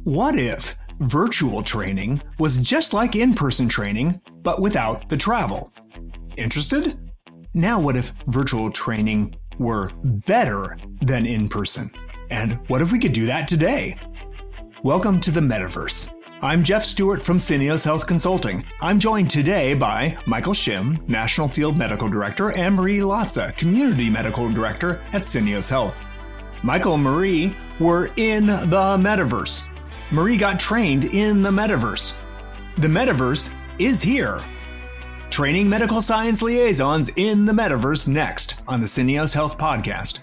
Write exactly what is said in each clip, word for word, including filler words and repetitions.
What if virtual training was just like in-person training, but without the travel? Interested? Now what if virtual training were better than in-person? And what if we could do that today? Welcome to the Metaverse. I'm Jeff Stewart from Syneos Health Consulting. I'm joined today by Michael Shim, National Field Medical Director, and Marie Latza, Community Medical Director at Syneos Health. Michael and Marie were in the Metaverse. Marie got trained in the Metaverse. The Metaverse is here. Training medical science liaisons in the Metaverse next on the Syneos Health Podcast.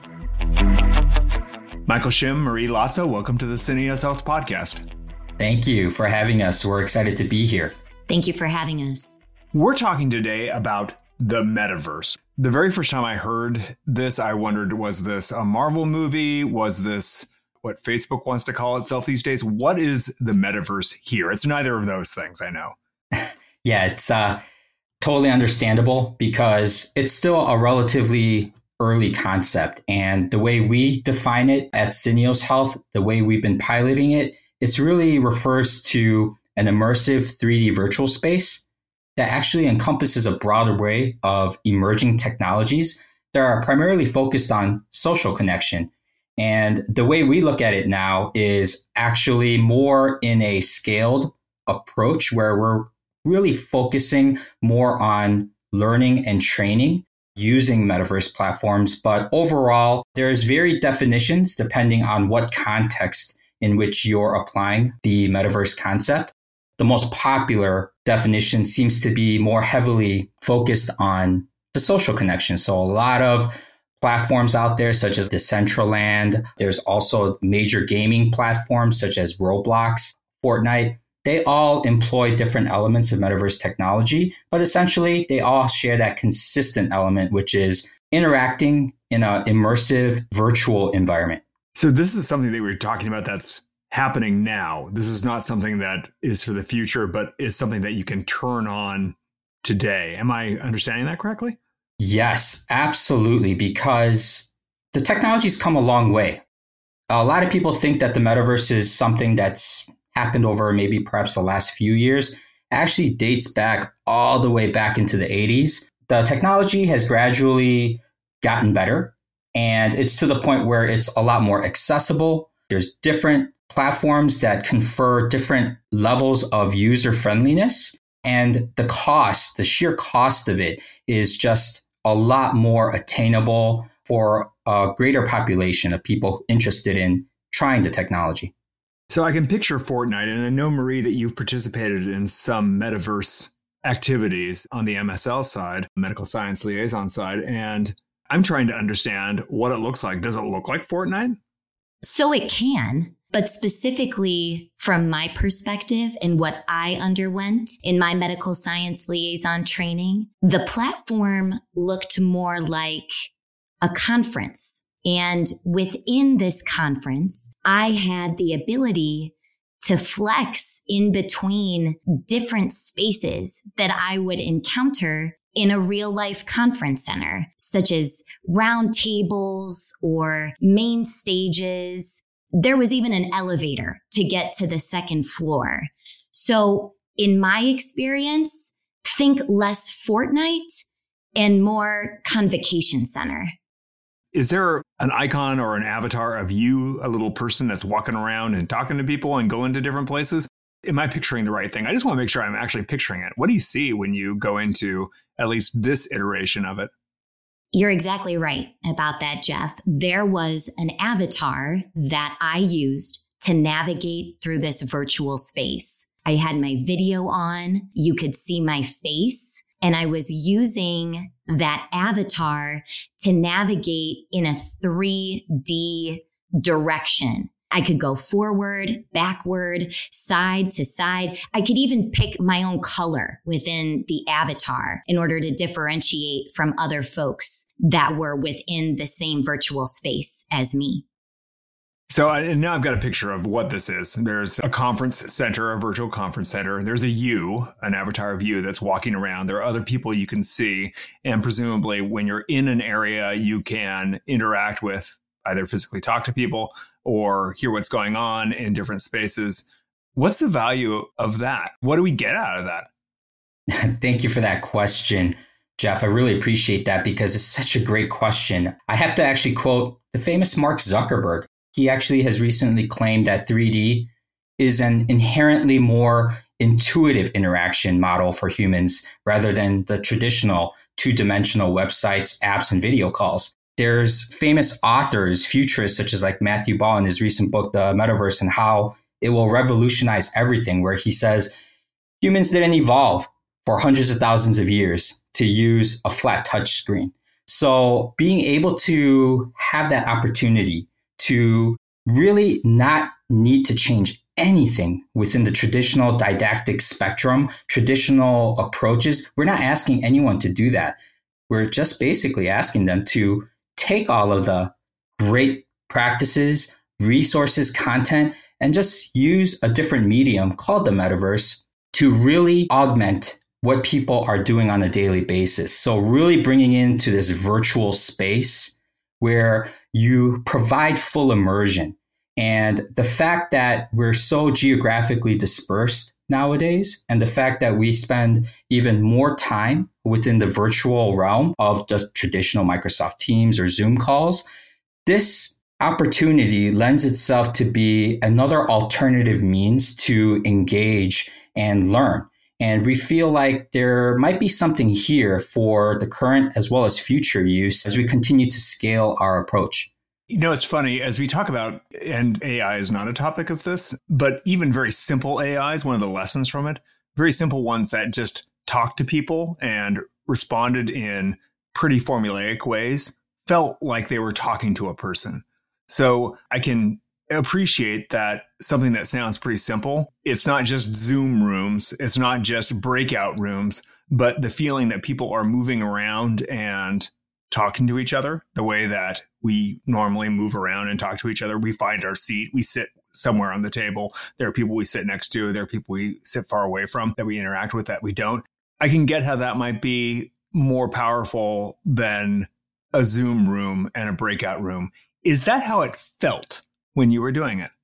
Michael Shim, Marie Latza, welcome to the Syneos Health Podcast. Thank you for having us. We're excited to be here. Thank you for having us. We're talking today about the Metaverse. The very first time I heard this, I wondered, was this a Marvel movie? Was this what Facebook wants to call itself these days? What is the Metaverse here? It's neither of those things, I know. Yeah, it's uh, totally understandable because it's still a relatively early concept. And the way we define it at Syneos Health, the way we've been piloting it, it really refers to an immersive three D virtual space that actually encompasses a broad array of emerging technologies that are primarily focused on social connection. And the way we look at it now is actually more in a scaled approach where we're really focusing more on learning and training using metaverse platforms. But overall, there's varied definitions depending on what context in which you're applying the metaverse concept. The most popular definition seems to be more heavily focused on the social connection. So a lot of platforms out there, such as Decentraland. There's also major gaming platforms such as Roblox, Fortnite. They all employ different elements of metaverse technology, but essentially they all share that consistent element, which is interacting in an immersive virtual environment. So this is something that we we're talking about that's happening now. This is not something that is for the future, but is something that you can turn on today. Am I understanding that correctly? Yes, absolutely, because the technology's come a long way. A lot of people think that the metaverse is something that's happened over maybe perhaps the last few years. It actually dates back all the way back into the eighties. The technology has gradually gotten better, and it's to the point where it's a lot more accessible. There's different platforms that confer different levels of user friendliness, and the cost, the sheer cost of it is just a lot more attainable for a greater population of people interested in trying the technology. So I can picture Fortnite, and I know, Marie, that you've participated in some metaverse activities on the M S L side, medical science liaison side, and I'm trying to understand what it looks like. Does it look like Fortnite? So it can, but specifically from my perspective and what I underwent in my medical science liaison training, the platform looked more like a conference. And within this conference, I had the ability to flex in between different spaces that I would encounter in a real life conference center, such as round tables or main stages. There was even an elevator to get to the second floor. So in my experience, think less Fortnite and more convocation center. Is there an icon or an avatar of you, a little person that's walking around and talking to people and going to different places? Am I picturing the right thing? I just want to make sure I'm actually picturing it. What do you see when you go into at least this iteration of it? You're exactly right about that, Jeff. There was an avatar that I used to navigate through this virtual space. I had my video on. You could see my face. And I was using that avatar to navigate in a three D direction. I could go forward, backward, side to side. I could even pick my own color within the avatar in order to differentiate from other folks that were within the same virtual space as me. So I, now I've got a picture of what this is. There's a conference center, a virtual conference center. There's a you, an avatar of you that's walking around. There are other people you can see. And presumably when you're in an area, you can interact with, either physically talk to people or hear what's going on in different spaces. What's the value of that? What do we get out of that? Thank you for that question, Jeff. I really appreciate that because it's such a great question. I have to actually quote the famous Mark Zuckerberg. He actually has recently claimed that three D is an inherently more intuitive interaction model for humans rather than the traditional two-dimensional websites, apps, and video calls. There's famous authors, futurists, such as like Matthew Ball in his recent book, The Metaverse, and how it will revolutionize everything, where he says humans didn't evolve for hundreds of thousands of years to use a flat touch screen. So being able to have that opportunity to really not need to change anything within the traditional didactic spectrum, traditional approaches, we're not asking anyone to do that. We're just basically asking them to take all of the great practices, resources, content, and just use a different medium called the metaverse to really augment what people are doing on a daily basis. So really bringing into this virtual space where you provide full immersion. And the fact that we're so geographically dispersed nowadays, and the fact that we spend even more time within the virtual realm of just traditional Microsoft Teams or Zoom calls, this opportunity lends itself to be another alternative means to engage and learn. And we feel like there might be something here for the current as well as future use as we continue to scale our approach. You know, it's funny, as we talk about, and A I is not a topic of this, but even very simple A I is one of the lessons from it. Very simple ones that just talked to people and responded in pretty formulaic ways, felt like they were talking to a person. So I can appreciate that something that sounds pretty simple. It's not just Zoom rooms. It's not just breakout rooms, but the feeling that people are moving around and talking to each other the way that we normally move around and talk to each other. We find our seat. We sit somewhere on the table. There are people we sit next to. There are people we sit far away from that we interact with that we don't. I can get how that might be more powerful than a Zoom room and a breakout room. Is that how it felt when you were doing it?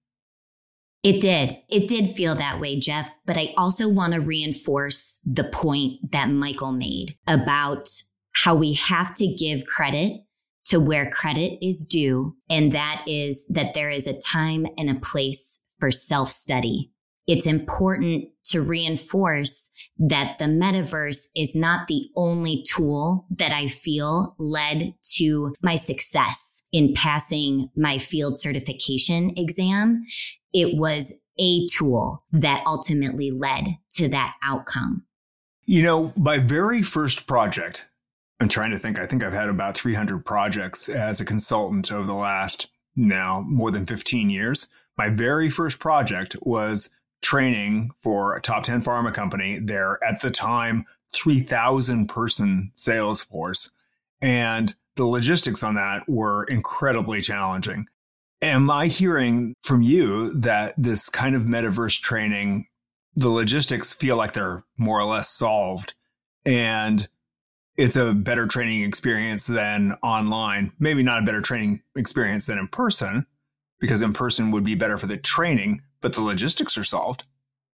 It did. It did feel that way, Jeff. But I also want to reinforce the point that Michael made about how we have to give credit to where credit is due. And that is that there is a time and a place for self-study. It's important to reinforce that the metaverse is not the only tool that I feel led to my success in passing my field certification exam. It was a tool that ultimately led to that outcome. You know, my very first project, I'm trying to think, I think I've had about three hundred projects as a consultant over the last now more than fifteen years. My very first project was training for a top ten pharma company, their, at the time, three thousand person sales force. And the logistics on that were incredibly challenging. Am I hearing from you that this kind of metaverse training, the logistics feel like they're more or less solved, and it's a better training experience than online? Maybe not a better training experience than in person, because in person would be better for the training, but the logistics are solved.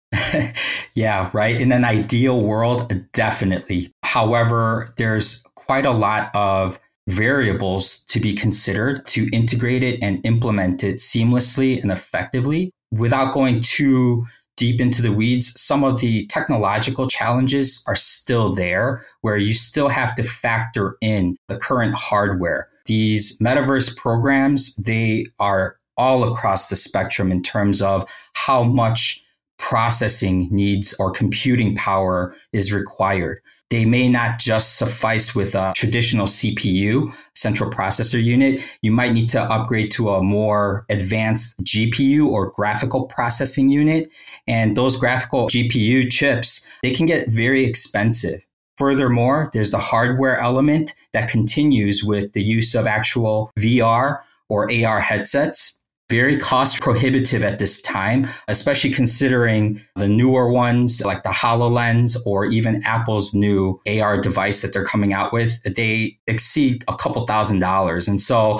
Yeah, right. In an ideal world, definitely. However, there's quite a lot of variables to be considered to integrate it and implement it seamlessly and effectively. Without going too deep into the weeds, some of the technological challenges are still there, where you still have to factor in the current hardware. These metaverse programs, they are all across the spectrum in terms of how much processing needs or computing power is required. They may not just suffice with a traditional C P U, central processor unit. You might need to upgrade to a more advanced G P U or graphical processing unit. And those graphical G P U chips, they can get very expensive. Furthermore, there's the hardware element that continues with the use of actual V R or A R headsets. Very cost prohibitive at this time, especially considering the newer ones like the HoloLens or even Apple's new A R device that they're coming out with. They exceed a couple thousand dollars. And so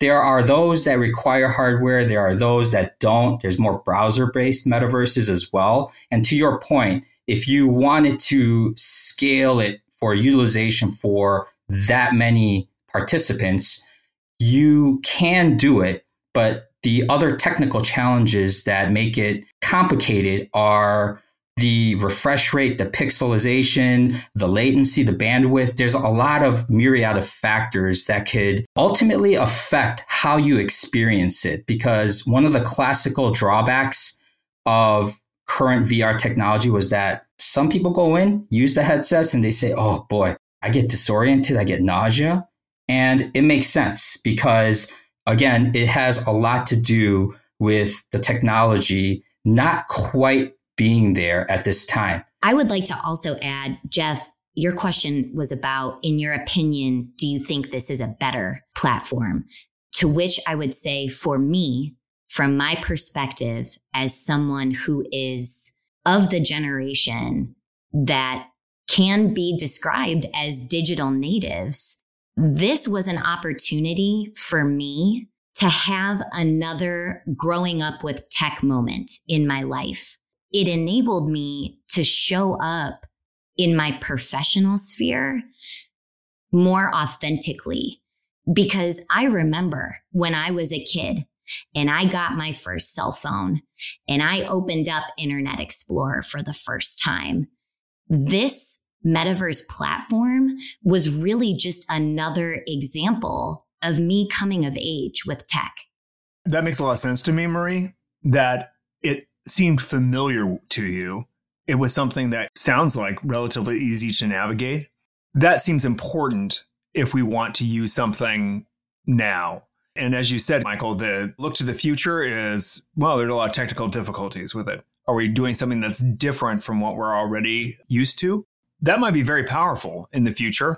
there are those that require hardware. There are those that don't. There's more browser-based metaverses as well. And to your point, if you wanted to scale it for utilization for that many participants, you can do it. But the other technical challenges that make it complicated are the refresh rate, the pixelization, the latency, the bandwidth. There's a lot of myriad of factors that could ultimately affect how you experience it. Because one of the classical drawbacks of current V R technology was that some people go in, use the headsets, and they say, oh boy, I get disoriented, I get nausea. And it makes sense because, again, it has a lot to do with the technology not quite being there at this time. I would like to also add, Jeff, your question was about, in your opinion, do you think this is a better platform? To which I would say, for me, from my perspective, as someone who is of the generation that can be described as digital natives, this was an opportunity for me to have another growing up with tech moment in my life. It enabled me to show up in my professional sphere more authentically, because I remember when I was a kid and I got my first cell phone and I opened up Internet Explorer for the first time. This metaverse platform was really just another example of me coming of age with tech. That makes a lot of sense to me, Marie, that it seemed familiar to you. It was something that sounds like relatively easy to navigate. That seems important if we want to use something now. And as you said, Michael, the look to the future is, well, there's a lot of technical difficulties with it. Are we doing something that's different from what we're already used to? That might be very powerful in the future.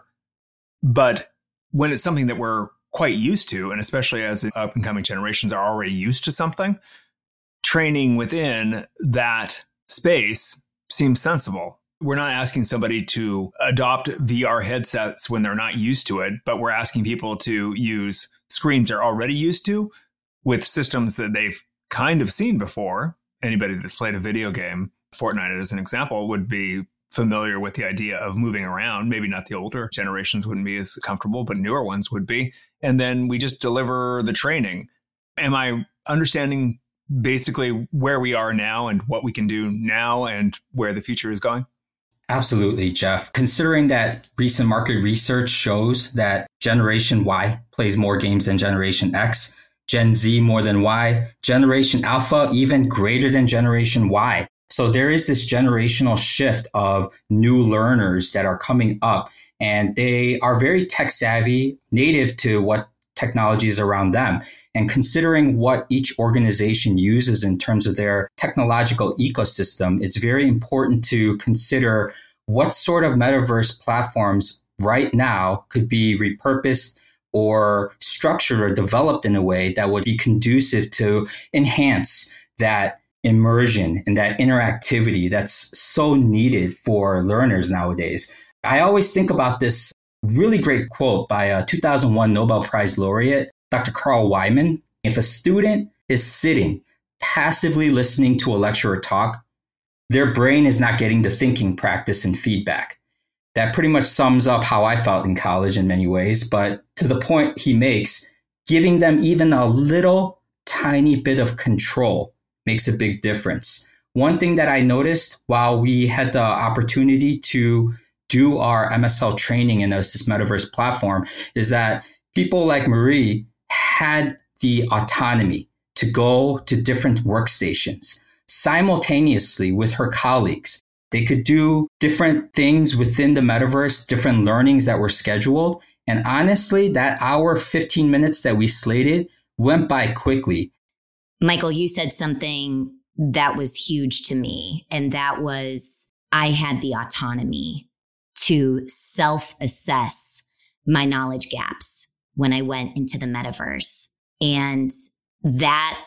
But when it's something that we're quite used to, and especially as up and coming generations are already used to something, training within that space seems sensible. We're not asking somebody to adopt V R headsets when they're not used to it, but we're asking people to use screens they're already used to with systems that they've kind of seen before. Anybody that's played a video game, Fortnite as an example, would be familiar with the idea of moving around. Maybe not the older generations wouldn't be as comfortable, but newer ones would be. And then we just deliver the training. Am I understanding basically where we are now and what we can do now and where the future is going? Absolutely, Jeff. Considering that recent market research shows that Generation Y plays more games than Generation X, Gen Z more than Y, Generation Alpha even greater than Generation Y. So there is this generational shift of new learners that are coming up, and they are very tech savvy, native to what technology is around them. And considering what each organization uses in terms of their technological ecosystem, it's very important to consider what sort of metaverse platforms right now could be repurposed or structured or developed in a way that would be conducive to enhance that immersion and that interactivity that's so needed for learners nowadays. I always think about this really great quote by a two thousand one Nobel Prize laureate, Doctor Carl Wyman. If a student is sitting passively listening to a lecturer talk, their brain is not getting the thinking practice and feedback. That pretty much sums up how I felt in college in many ways. But to the point he makes, giving them even a little tiny bit of control makes a big difference. One thing that I noticed while we had the opportunity to do our M S L training in this metaverse platform is that people like Marie had the autonomy to go to different workstations simultaneously with her colleagues. They could do different things within the metaverse, different learnings that were scheduled. And honestly, that hour, fifteen minutes that we slated went by quickly. Michael, you said something that was huge to me, and that was I had the autonomy to self-assess my knowledge gaps when I went into the metaverse. And that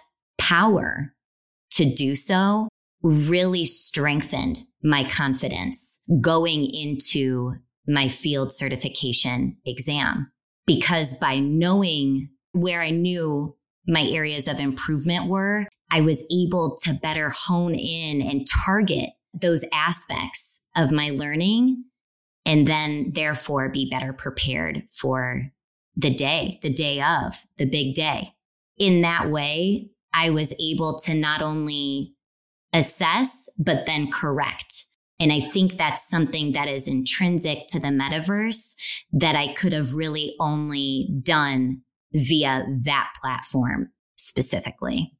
power to do so really strengthened my confidence going into my field certification exam. Because by knowing where I knew my areas of improvement were, I was able to better hone in and target those aspects of my learning, and then therefore be better prepared for the day, the day of, the big day. In that way, I was able to not only assess, but then correct. And I think that's something that is intrinsic to the metaverse that I could have really only done via that platform specifically.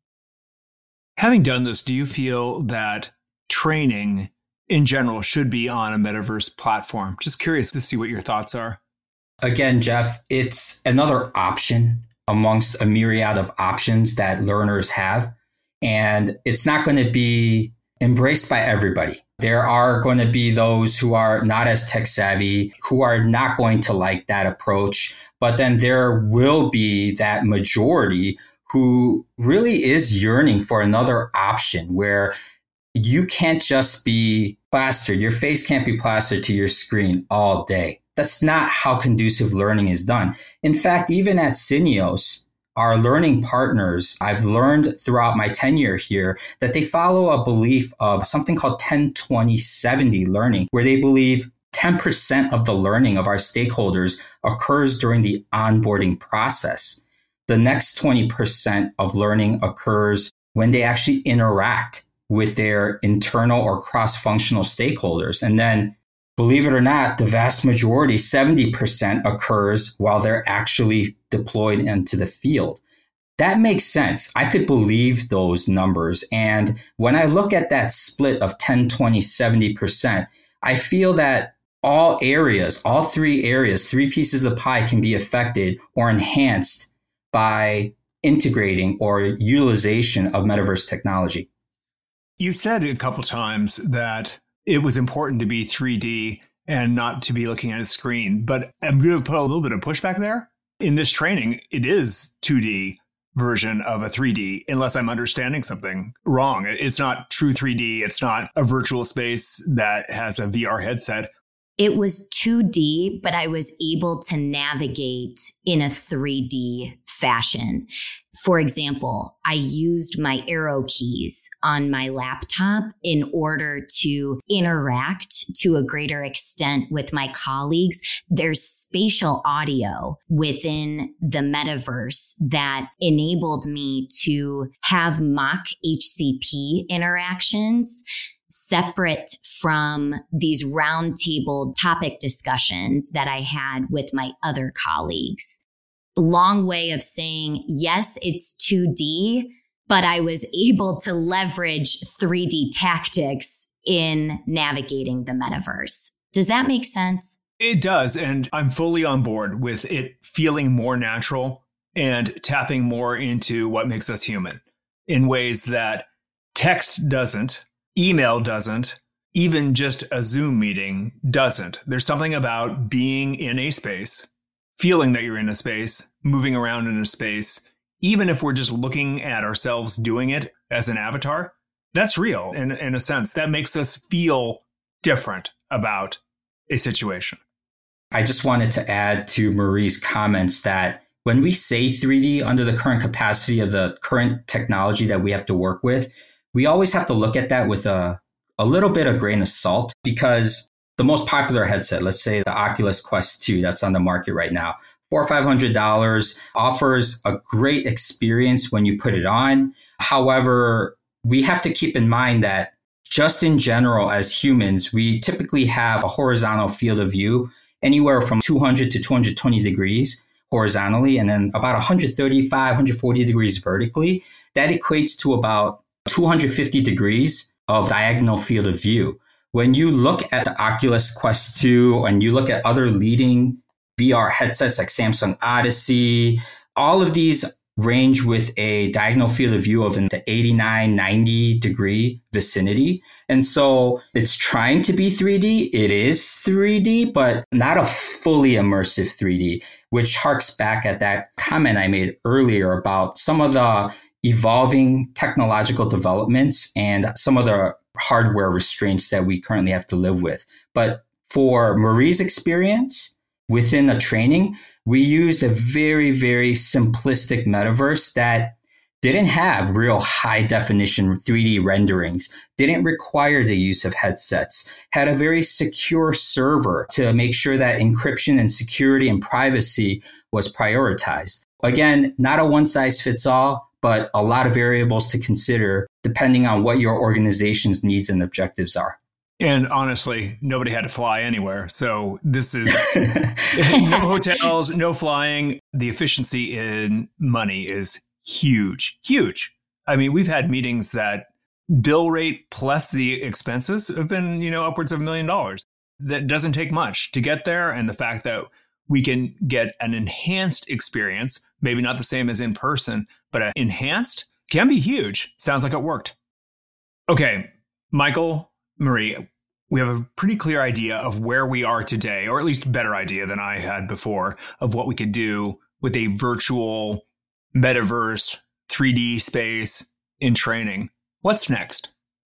Having done this, do you feel that training in general should be on a metaverse platform? Just curious to see what your thoughts are. Again, Jeff, it's another option amongst a myriad of options that learners have. And it's not going to be embraced by everybody. There are going to be those who are not as tech savvy, who are not going to like that approach. But then there will be that majority who really is yearning for another option where you can't just be plastered. Your face can't be plastered to your screen all day. That's not how conducive learning is done. In fact, even at Syneos, our learning partners, I've learned throughout my tenure here that they follow a belief of something called ten twenty seventy learning, where they believe ten percent of the learning of our stakeholders occurs during the onboarding process. The next twenty percent of learning occurs when they actually interact with their internal or cross-functional stakeholders. And then, believe it or not, the vast majority, seventy percent, occurs while they're actually deployed into the field. That makes sense. I could believe those numbers. And when I look at that split of ten, twenty, seventy percent, I feel that all areas, all three areas, three pieces of the pie can be affected or enhanced by integrating or utilization of metaverse technology. You said a couple times that it was important to be three D and not to be looking at a screen, but I'm going to put a little bit of pushback there. In this training, it is two D version of a three D, unless I'm understanding something wrong. It's not true three D. It's not a virtual space that has a V R headset. It was two D, but I was able to navigate in a three D fashion. For example, I used my arrow keys on my laptop in order to interact to a greater extent with my colleagues. There's spatial audio within the metaverse that enabled me to have mock H C P interactions separate from these roundtable topic discussions that I had with my other colleagues. Long way of saying, yes, it's two D, but I was able to leverage three D tactics in navigating the metaverse. Does that make sense? It does. And I'm fully on board with it feeling more natural and tapping more into what makes us human in ways that text doesn't. Email doesn't, even just a Zoom meeting doesn't. There's something about being in a space, feeling that you're in a space, moving around in a space, even if we're just looking at ourselves doing it as an avatar, that's real in, in a sense. That makes us feel different about a situation. I just wanted to add to Marie's comments that when we say three D under the current capacity of the current technology that we have to work with, we always have to look at that with a, a little bit of grain of salt, because the most popular headset, let's say the Oculus Quest two that's on the market right now, four or five hundred dollars, offers a great experience when you put it on. However, we have to keep in mind that just in general, as humans, we typically have a horizontal field of view anywhere from two hundred to two hundred twenty degrees horizontally, and then about one thirty-five, one forty degrees vertically. That equates to about two hundred fifty degrees of diagonal field of view. When you look at the Oculus Quest two and you look at other leading V R headsets like Samsung Odyssey, all of these range with a diagonal field of view of in the eighty-nine, ninety degree vicinity. And so it's trying to be three D. It is three D, but not a fully immersive three D, which harks back at that comment I made earlier about some of the evolving technological developments and some of the hardware restraints that we currently have to live with. But for Marie's experience, within a training, we used a very, very simplistic metaverse that didn't have real high definition three D renderings, didn't require the use of headsets, had a very secure server to make sure that encryption and security and privacy was prioritized. Again, not a one size fits all, but a lot of variables to consider depending on what your organization's needs and objectives are. And honestly, nobody had to fly anywhere. So this is no hotels, no flying. The efficiency in money is huge, huge. I mean, we've had meetings that bill rate plus the expenses have been, you know, upwards of a million dollars. That doesn't take much to get there. And the fact that we can get an enhanced experience, maybe not the same as in person, but an enhanced can be huge. Sounds like it worked. Okay, Michael, Marie, we have a pretty clear idea of where we are today, or at least a better idea than I had before, of what we could do with a virtual metaverse three D space in training. What's next?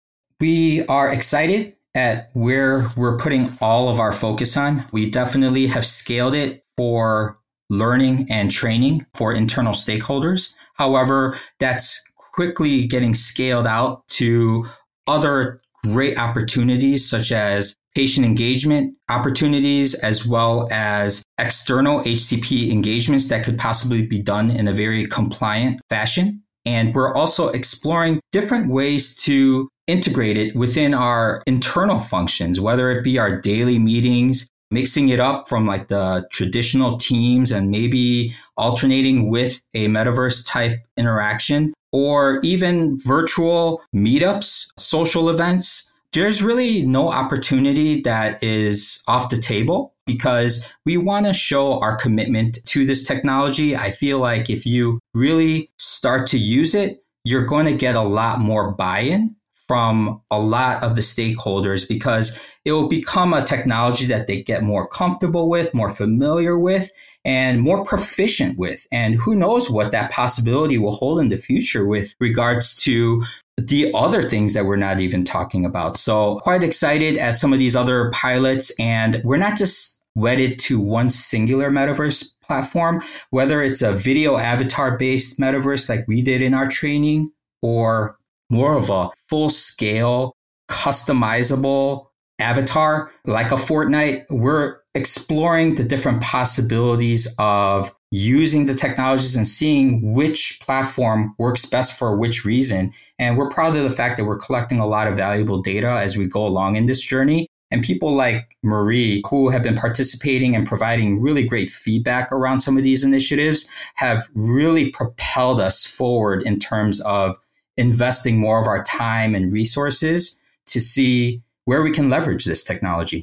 We are excited at where we're putting all of our focus on. We definitely have scaled it for learning and training for internal stakeholders. However, that's quickly getting scaled out to other great opportunities such as patient engagement opportunities, as well as external H C P engagements that could possibly be done in a very compliant fashion. And we're also exploring different ways to integrate it within our internal functions, whether it be our daily meetings, mixing it up from like the traditional teams and maybe alternating with a metaverse type interaction, or even virtual meetups, social events. There's really no opportunity that is off the table because we want to show our commitment to this technology. I feel like if you really start to use it, you're going to get a lot more buy-in from a lot of the stakeholders because it will become a technology that they get more comfortable with, more familiar with, and more proficient with. And who knows what that possibility will hold in the future with regards to the other things that we're not even talking about. So quite excited at some of these other pilots. And we're not just wedded to one singular metaverse platform, whether it's a video avatar based metaverse like we did in our training, or more of a full scale customizable avatar like a Fortnite. We're exploring the different possibilities of using the technologies and seeing which platform works best for which reason. And we're proud of the fact that we're collecting a lot of valuable data as we go along in this journey. And people like Marie, who have been participating and providing really great feedback around some of these initiatives, have really propelled us forward in terms of investing more of our time and resources to see where we can leverage this technology.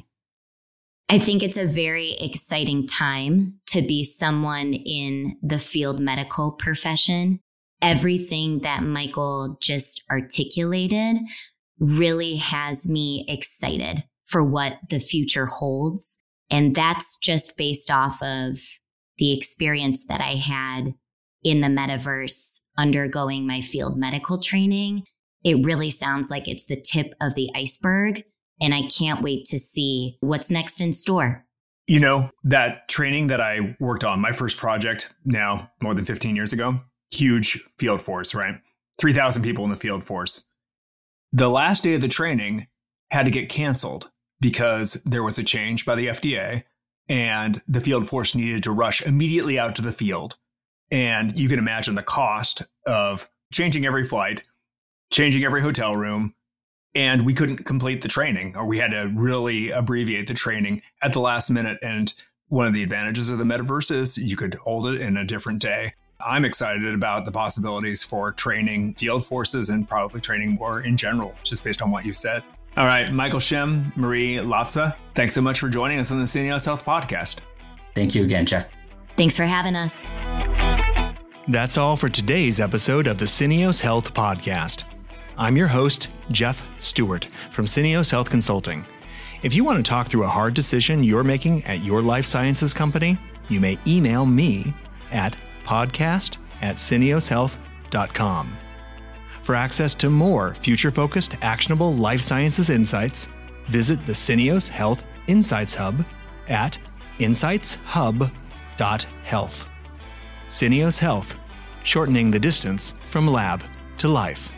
I think it's a very exciting time to be someone in the field medical profession. Everything that Michael just articulated really has me excited for what the future holds. And that's just based off of the experience that I had in the metaverse undergoing my field medical training. It really sounds like it's the tip of the iceberg. And I can't wait to see what's next in store. You know, that training that I worked on, my first project now more than fifteen years ago, huge field force, right? three thousand people in the field force. The last day of the training had to get canceled because there was a change by the F D A and the field force needed to rush immediately out to the field. And you can imagine the cost of changing every flight, changing every hotel room, and we couldn't complete the training, or we had to really abbreviate the training at the last minute. And one of the advantages of the metaverse is you could hold it in a different day. I'm excited about the possibilities for training field forces and probably training more in general, just based on what you said. All right, Michael Shim, Marie Latza, thanks so much for joining us on the Syneos Health Podcast. Thank you again, Jeff. Thanks for having us. That's all for today's episode of the Syneos Health Podcast. I'm your host, Jeff Stewart from Syneos Health Consulting. If you want to talk through a hard decision you're making at your life sciences company, you may email me at podcast at syneos health dot com. For access to more future-focused, actionable life sciences insights, visit the Syneos Health Insights Hub at insights hub dot health. Syneos Health, shortening the distance from lab to life.